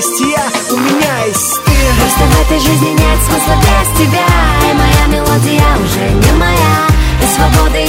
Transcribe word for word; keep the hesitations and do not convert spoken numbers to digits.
есть я, у меня есть ты. Просто в этой жизни нет смысла без тебя, и моя мелодия уже не моя. Без свободы